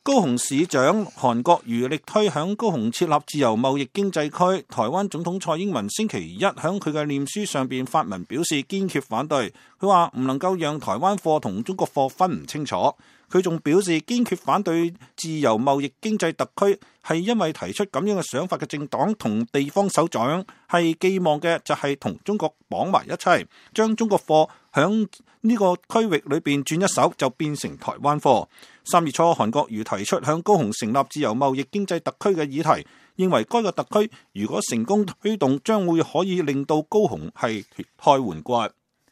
高雄市長韓國瑜力推響高雄設立自由貿易經濟區，台灣總統蔡英文星期一響佢嘅臉書上邊發文表示堅決反對。佢話唔能夠讓台灣貨同中國貨分唔清楚。佢仲表示堅決反對自由貿易經濟特區，係因為提出咁樣嘅想法嘅政黨同地方首長係寄望嘅就係同中國綁埋一齊，將中國貨響呢個區域裏邊轉一手就變成台灣貨。3月初，韓國瑜提出向高雄成立自由貿易經濟特區嘅議題，認為該個特區如果成功推動，將會可以令到高雄係脫胎換骨。